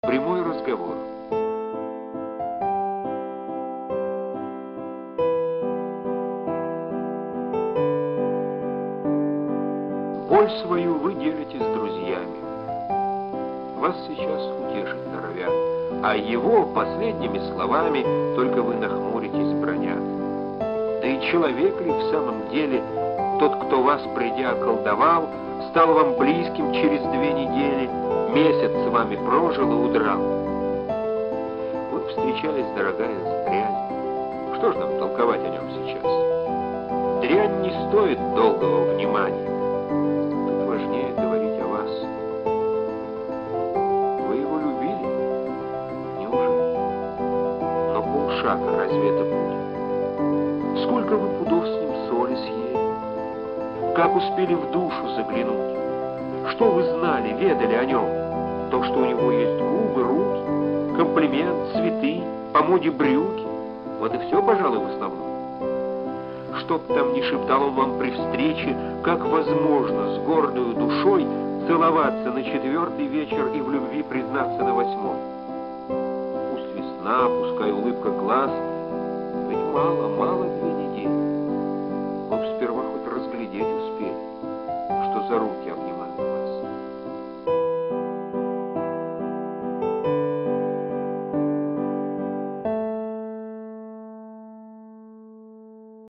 Прямой разговор. Боль свою вы делите с друзьями. Вас сейчас утешить норовят, а его последними словами только вы нахмуритесь, бронят. Да и человек ли в самом деле тот, кто вас, придя, околдовал, стал вам близким через 2 недели, месяц с вами прожил и удрал? Вы встречались, дорогая, с дрянью. Что ж нам толковать о нем сейчас? Дрянь не стоит долгого внимания. Тут важнее говорить о вас. Вы его любили? Неужели? Но полшага, разве это путь? Сколько вы пудов с ним соли съели? Как успели в душу заглянуть? Что вы знали, ведали о нем? То, что у него есть губы, руки, комплимент, цветы, по моде брюки. Вот и все, пожалуй, в основном. Что б там ни шептал он вам при встрече, как возможно с гордою душой целоваться на 4-й вечер и в любви признаться на 8-й? Пусть весна, пускай улыбка глаз, ведь мало 2 недели. Он сперва хоть разглядеть успели, что за руки